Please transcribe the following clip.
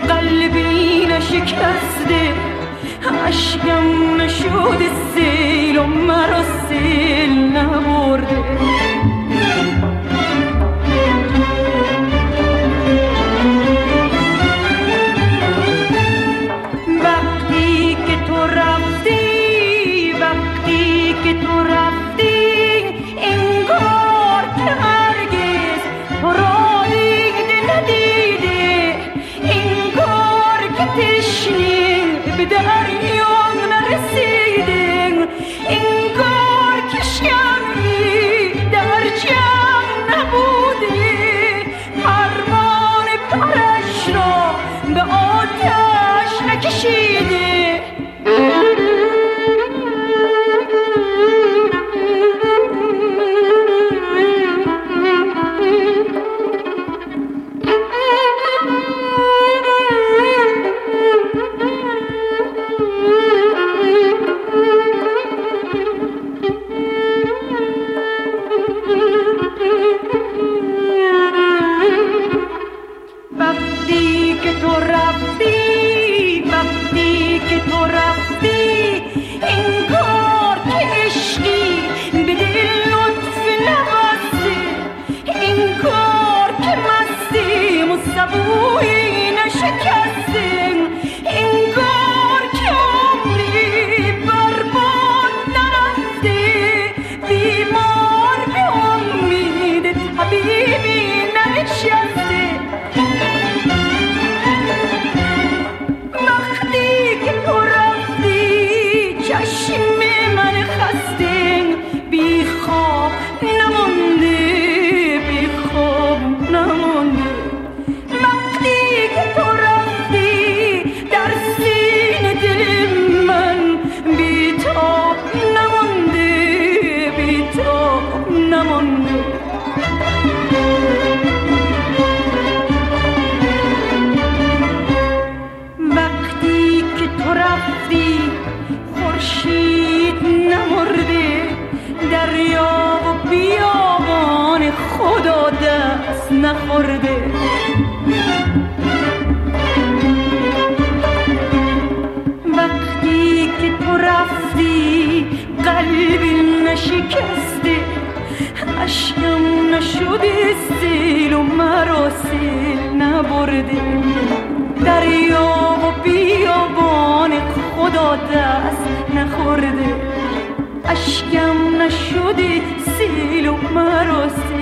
قلبی نشکسته، اشکم نشده سیل و مرا سیل نبرده. وقتی که تو رفتی، وقتی که تو رفتی، انگار که هرگز تو را دیده ندیده، انگار که تشنه به دریام نرسیده، انگار که شمعی در جمع نبوده، پروانه پرش را به آتش نکشیده. وقتی که تو رفتی، وقتی که تو رفتی، انگار که عشقی به دل لطف نبسته، انگار که مستیم و سبویی نشکسته، انگار که عمری برباد نرفته، بیمار به امید طبیبی ننشسته. وقتی که تو رفتی، چشم من خسته بی خواب نمانده، بی خواب نمانده. وقتی که تو رفتی، در سینه دل من بی تاب نمانده، بی تاب نمانده. وقتی که تو رفتی، خورشید نمرده، دریا و بیابان خدا دست نخورده. وقتی که تو رفتی، قلبی نشکسته، اشکم نشده سیل و مرا سیل نبرده، دریا و بیابان خدا دست نخورده، اشکم نشده سیل و مرا سیل